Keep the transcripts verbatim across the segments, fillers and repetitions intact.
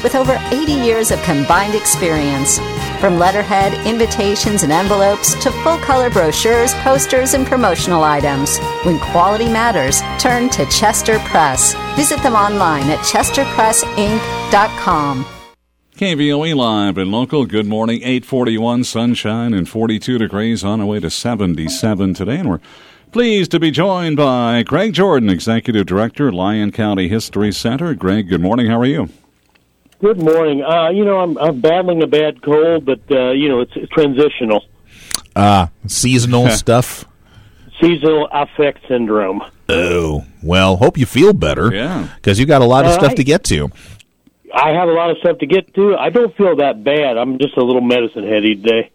with over eighty years of combined experience. From letterhead, invitations, and envelopes to full-color brochures, posters, and promotional items. When quality matters, turn to Chester Press. Visit them online at chester press inc dot com. K V O E Live and Local. Good morning. eight forty-one, sunshine and forty-two degrees, on our way to seventy-seven today. And we're pleased to be joined by Greg Jordan, Executive Director, Lyon County History Center. Greg, good morning. How are you? Good morning. Uh, you know, I'm, I'm battling a bad cold, but, uh, you know, it's, it's transitional. Ah, uh, seasonal stuff? Seasonal affect syndrome. Oh, well, hope you feel better. Yeah. Because you got a lot of uh, stuff I, to get to. I have a lot of stuff to get to. I don't feel that bad. I'm just a little medicine heady today.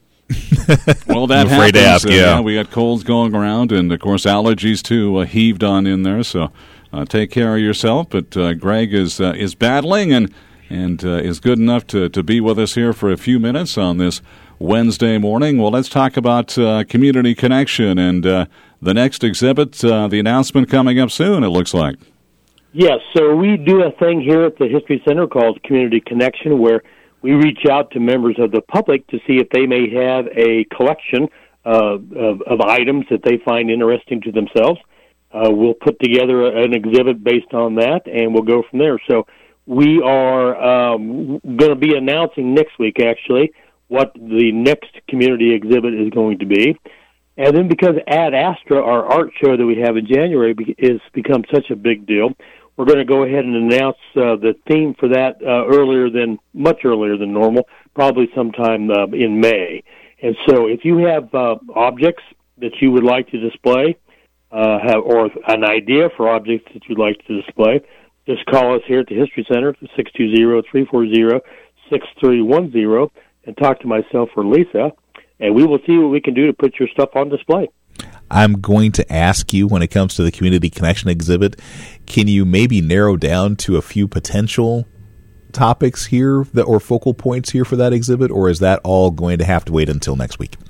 Well, that I'm afraid happens. to ask, uh, yeah. yeah. We got colds going around, and, of course, allergies, too, uh, heaved on in there. So uh, take care of yourself. But uh, Greg is uh, is battling and and uh, is good enough to, to be with us here for a few minutes on this Wednesday morning. Well, let's talk about uh, Community Connection and uh, the next exhibit, uh, the announcement coming up soon, it looks like. Yes, so we do a thing here at the History Center called Community Connection, where we reach out to members of the public to see if they may have a collection uh, of, of items that they find interesting to themselves. Uh, we'll put together an exhibit based on that, and we'll go from there. So we are um, going to be announcing next week, actually, what the next community exhibit is going to be. And then because Ad Astra, our art show that we have in January, is become such a big deal, we're going to go ahead and announce uh, the theme for that uh, earlier than, much earlier than normal, probably sometime uh, in May. And so if you have uh, objects that you would like to display, uh, have, or an idea for objects that you'd like to display, just call us here at the History Center, six two zero, three four zero, six three one zero, and talk to myself or Lisa, and we will see what we can do to put your stuff on display. I'm going to ask you, when it comes to the Community Connection exhibit, can you maybe narrow down to a few potential topics here that, or focal points here for that exhibit, or is that all going to have to wait until next week?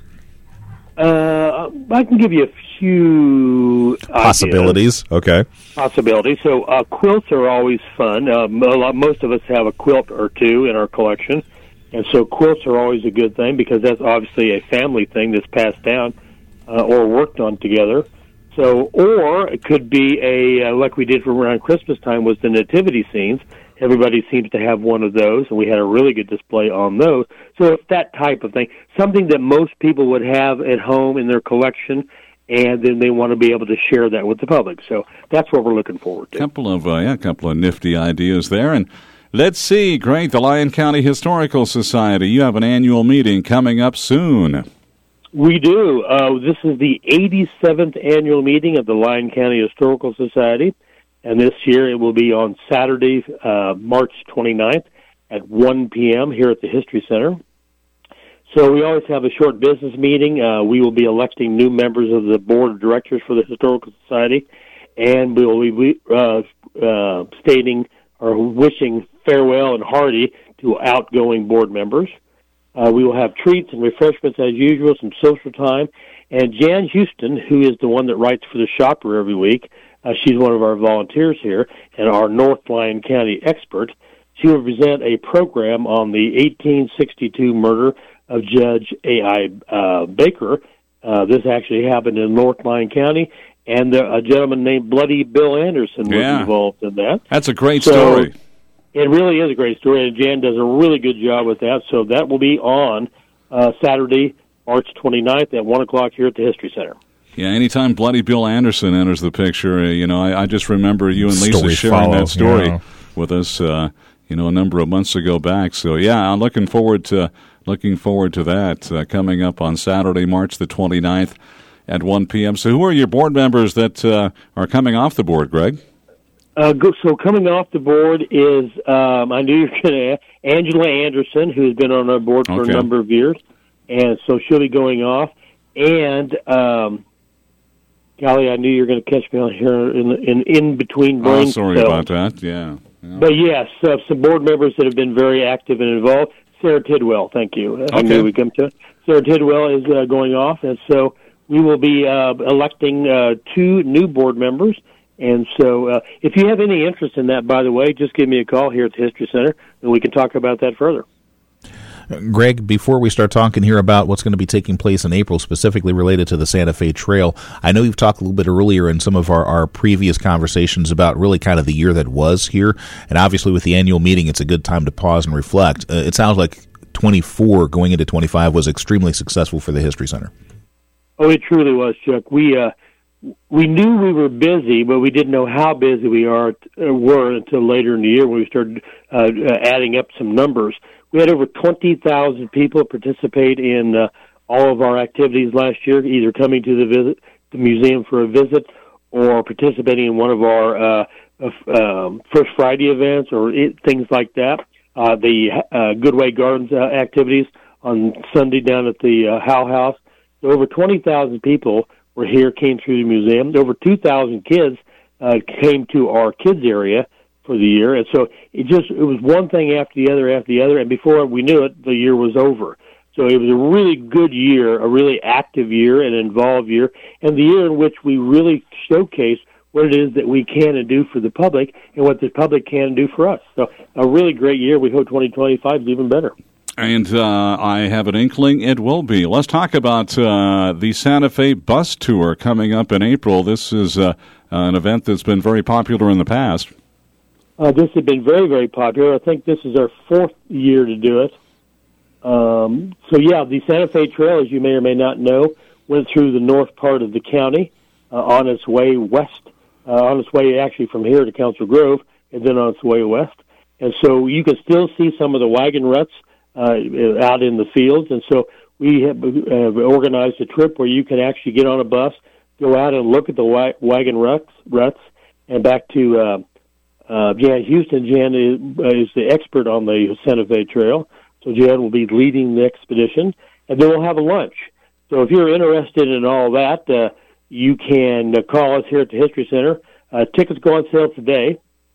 Uh, I can give you a few possibilities. Ideas. Okay. Possibilities. So uh, quilts are always fun. Uh, most of us have a quilt or two in our collection, and so quilts are always a good thing because that's obviously a family thing that's passed down uh, or worked on together. So, or it could be a uh, like we did from around Christmas time was the nativity scenes. Everybody seems to have one of those, and we had a really good display on those. So it's that type of thing, something that most people would have at home in their collection, and then they want to be able to share that with the public. So that's what we're looking forward to. A couple of, uh, yeah, a couple of nifty ideas there. And let's see, Greg, the Lyon County Historical Society, you have an annual meeting coming up soon. We do. Uh, this is the eighty-seventh annual meeting of the Lyon County Historical Society. And this year it will be on Saturday, uh, March twenty-ninth at one p.m. here at the History Center. So we always have a short business meeting. Uh, we will be electing new members of the Board of Directors for the Historical Society, and we will be uh, uh, stating or wishing farewell and hearty to outgoing board members. Uh, we will have treats and refreshments as usual, some social time. And Jan Houston, who is the one that writes for the Shopper every week, Uh, she's one of our volunteers here and our North Lyon County expert. She will present a program on the eighteen sixty-two murder of Judge A I Uh, Baker. Uh, this actually happened in North Lyon County, and uh, a gentleman named Bloody Bill Anderson was yeah. involved in that. That's a great so, story. It really is a great story, and Jan does a really good job with that. So that will be on uh, Saturday, March twenty-ninth at one o'clock here at the History Center. Yeah, anytime Bloody Bill Anderson enters the picture, uh, you know, I, I just remember you and Lisa Story sharing follow, that story yeah. with us, uh, you know, a number of months ago back. So, yeah, I'm looking forward to looking forward to that uh, coming up on Saturday, March the twenty-ninth at one p.m. So who are your board members that uh, are coming off the board, Greg? Uh, so coming off the board is, um, I knew you were going to ask, Angela Anderson, who's been on our board for okay. a number of years, and so she'll be going off. And, um, golly, I knew you were going to catch me on here in in, in between brain Oh, sorry cells. about that, yeah. yeah. But yes, uh, some board members that have been very active and involved. Sarah Tidwell, thank you. I Okay. knew we'd come to it. Sarah Tidwell is uh, going off, and so we will be uh, electing uh, two new board members, And so uh, if you have any interest in that, by the way, just give me a call here at the History Center, and we can talk about that further. Greg, before we start talking here about what's going to be taking place in April, specifically related to the Santa Fe Trail, I know you've talked a little bit earlier in some of our, our previous conversations about really kind of the year that was here, and obviously with the annual meeting, it's a good time to pause and reflect. Uh, it sounds like twenty-four going into twenty-five was extremely successful for the History Center. Oh, it truly was, Chuck. We uh, we knew we were busy, but we didn't know how busy we are uh, were until later in the year when we started uh, uh, adding up some numbers. We had over twenty thousand people participate in uh, all of our activities last year, either coming to the visit, the museum for a visit, or participating in one of our uh, um, First Friday events or it, things like that. Uh, the uh, Goodway Gardens uh, activities on Sunday down at the uh, Howe House. So over twenty thousand people were here, came through the museum. Over two thousand kids uh, came to our kids area for the year, and so it just it was one thing after the other after the other, and before we knew it, the year was over. So it was a really good year, a really active year, an involved year, and the year in which we really showcased what it is that we can and do for the public and what the public can and do for us. So a really great year. We hope twenty twenty-five is even better. And uh, I have an inkling it will be. Let's talk about uh, the Santa Fe Bus Tour coming up in April. This is uh, an event that's been very popular in the past. Uh, this has been very, very popular. I think this is our fourth year to do it. Um, so, yeah, the Santa Fe Trail, as you may or may not know, went through the north part of the county uh, on its way west, uh, on its way actually from here to Council Grove, and then on its way west. And so you can still see some of the wagon ruts uh, out in the fields. And so we have uh, organized a trip where you can actually get on a bus, go out and look at the wa- wagon ruts, ruts, and back to uh, Uh, Jan Houston. Jan is, uh, is the expert on the Santa Fe Trail, so Jan will be leading the expedition, and then we'll have a lunch. So if you're interested in all that, uh, you can uh, call us here at the History Center. Uh, tickets go on sale today,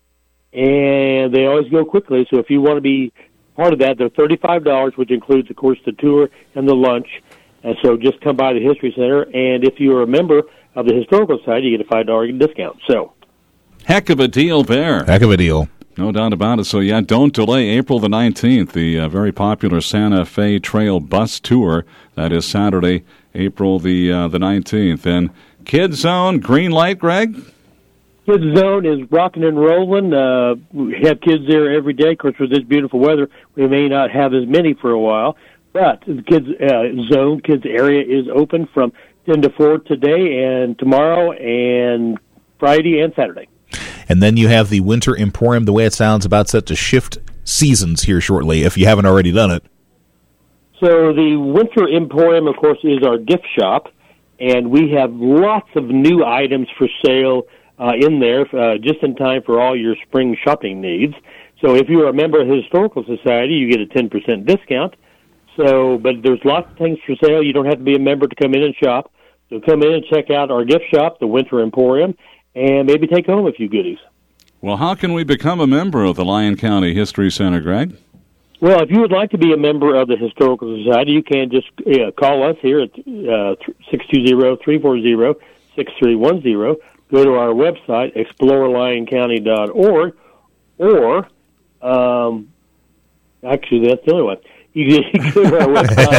and they always go quickly, so if you want to be part of that, they're thirty-five dollars, which includes, of course, the tour and the lunch, and so just come by the History Center, and if you're a member of the Historical Society, you get a five dollars discount. So. Heck of a deal there. Heck of a deal. No doubt about it. So, yeah, don't delay April the nineteenth, the uh, very popular Santa Fe Trail Bus Tour. That is Saturday, April the uh, the nineteenth. And Kids Zone, green light, Greg? Kids Zone is rocking and rolling. Uh, we have kids there every day. Of course, with this beautiful weather, we may not have as many for a while. But the Kids uh, Zone, Kids Area is open from ten to four today and tomorrow and Friday and Saturday. And then you have the Winter Emporium, the way it sounds, about set to shift seasons here shortly, if you haven't already done it. So the Winter Emporium, of course, is our gift shop, and we have lots of new items for sale uh, in there uh, just in time for all your spring shopping needs. So if you're a member of the Historical Society, you get a ten percent discount. So, but there's lots of things for sale. You don't have to be a member to come in and shop. So come in and check out our gift shop, the Winter Emporium, and maybe take home a few goodies. Well, how can we become a member of the Lyon County History Center, Greg? Well, if you would like to be a member of the Historical Society, you can just uh, call us here at uh, six two zero, three four zero, six three one zero. Go to our website, explore lyon county dot org, or, um, actually, that's the only one. You can go to our website.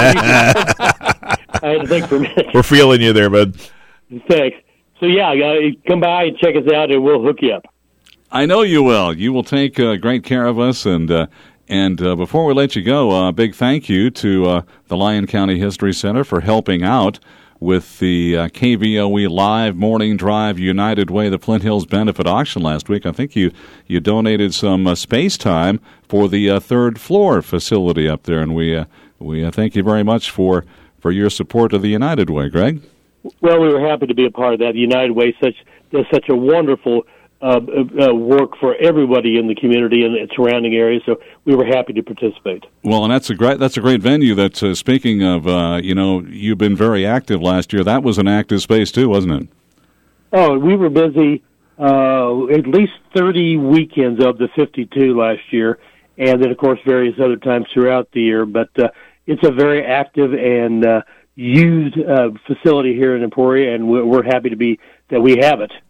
I had to think for a minute. We're feeling you there, bud. Thanks. So, yeah, uh, come by and check us out, and we'll hook you up. I know you will. You will take uh, great care of us. And uh, and uh, before we let you go, a uh, big thank you to uh, the Lyon County History Center for helping out with the uh, K V O E Live Morning Drive United Way, the Flint Hills Benefit Auction last week. I think you, you donated some uh, space time for the uh, third floor facility up there, and we uh, we uh, thank you very much for, for your support of the United Way, Greg. Well, we were happy to be a part of that. The United Way such does such a wonderful uh, uh, work for everybody in the community and the surrounding areas, so we were happy to participate. Well, and that's a great that's a great venue. That uh, speaking of, uh, you know, you've been very active last year. That was an active space too, wasn't it? Oh, we were busy uh, at least thirty weekends of the fifty-two last year, and then of course various other times throughout the year. But uh, it's a very active and uh, used uh, facility here in Emporia, and we're, we're happy to be that we have it.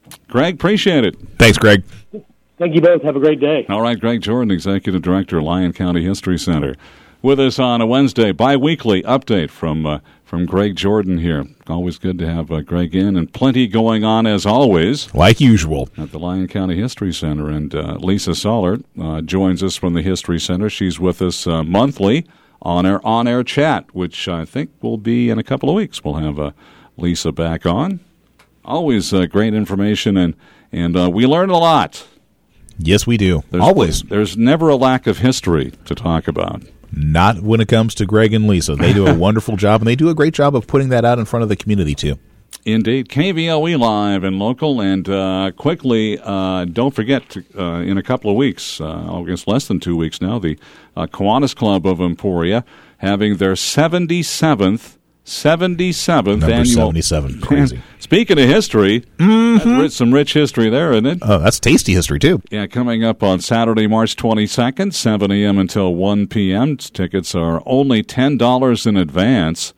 Greg, appreciate it. Thanks, Greg. Thank you both. Have a great day. All right, Greg Jordan, Executive Director, Lyon County History Center, with us on a Wednesday bi-weekly update from uh, from Greg Jordan here. Always good to have uh, Greg in, and plenty going on as always. Like usual. At the Lyon County History Center. And uh, Lisa Sollert uh, joins us from the History Center. She's with us uh, monthly on our on-air chat, which I think will be in a couple of weeks. We'll have uh, Lisa back on. Always uh, great information, and, and uh, we learn a lot. Yes, we do. There's, Always. There's never a lack of history to talk about. Not when it comes to Greg and Lisa. They do a wonderful job, and they do a great job of putting that out in front of the community, too. Indeed. K V O E live and local. And uh, quickly, uh, don't forget, to, uh, in a couple of weeks, uh, I guess less than two weeks now, the uh, Kiwanis Club of Emporia having their seventy-seventh seventy-seventh Number annual. seventy-seven. Crazy. Man, speaking of history, mm-hmm. that's rich, some rich history there, isn't it? Oh, that's tasty history, too. Yeah, coming up on Saturday, March twenty-second, seven a.m. until one p.m. Tickets are only ten dollars in advance.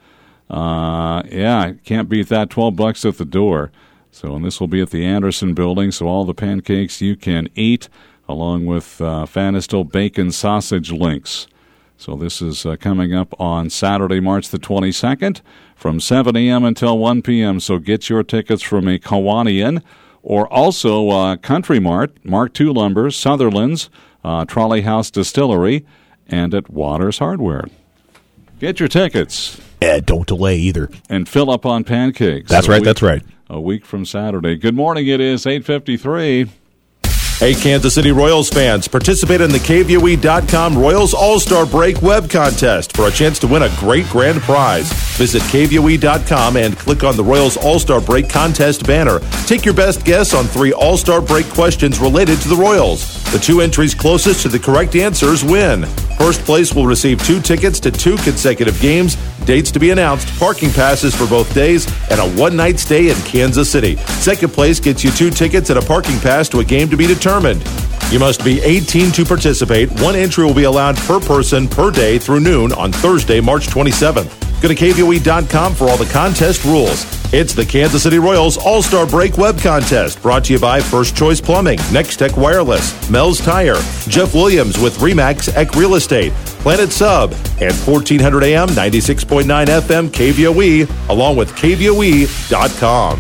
Uh, yeah, can't beat that. twelve bucks at the door. So, and this will be at the Anderson Building, so all the pancakes you can eat, along with uh, Fanistal bacon sausage links. So this is uh, coming up on Saturday, March the twenty-second, from seven a.m. until one p.m. So get your tickets from a Kiwanian, or also uh, Country Mart, Mark two Lumber, Sutherland's, uh, Trolley House Distillery, and at Waters Hardware. Get your tickets. Yeah, don't delay either. And fill up on pancakes. That's right, week, that's right. A week from Saturday. Good morning, it is eight fifty-three. Hey, Kansas City Royals fans, participate in the K V O E dot com Royals All-Star Break web contest for a chance to win a great grand prize. Visit K V O E dot com and click on the Royals All-Star Break contest banner. Take your best guess on three All-Star Break questions related to the Royals. The two entries closest to the correct answers win. First place will receive two tickets to two consecutive games, dates to be announced, parking passes for both days, and a one-night stay in Kansas City. Second place gets you two tickets and a parking pass to a game to be determined. You must be eighteen to participate. One entry will be allowed per person per day through noon on Thursday, March twenty-seventh. Go to K V O E dot com for all the contest rules. It's the Kansas City Royals All-Star Break web contest, brought to you by First Choice Plumbing, Next Tech Wireless, Mel's Tire, Jeff Williams with Remax Eck Real Estate, Planet Sub, and fourteen hundred A M, ninety-six point nine F M K V O E, along with K V O E dot com.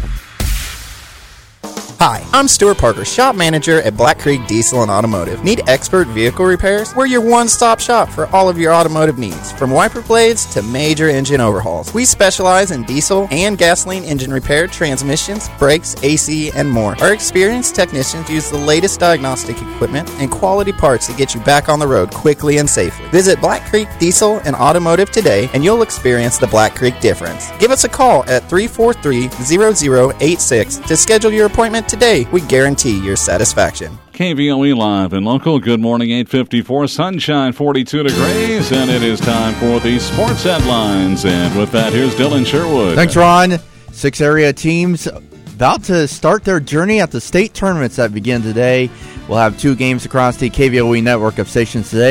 Hi, I'm Stuart Parker, shop manager at Black Creek Diesel and Automotive. Need expert vehicle repairs? We're your one-stop shop for all of your automotive needs, from wiper blades to major engine overhauls. We specialize in diesel and gasoline engine repair, transmissions, brakes, A C, and more. Our experienced technicians use the latest diagnostic equipment and quality parts to get you back on the road quickly and safely. Visit Black Creek Diesel and Automotive today, and you'll experience the Black Creek difference. Give us a call at three four three, zero zero eight six to schedule your appointment today. We guarantee your satisfaction. K V O E live and local. Good morning, eight fifty-four. Sunshine, forty-two degrees, and it is time for the sports headlines. And with that, here's Dylan Sherwood. Thanks, Ron. Six area teams about to start their journey at the state tournaments that begin today. We'll have two games across the K V O E network of stations today.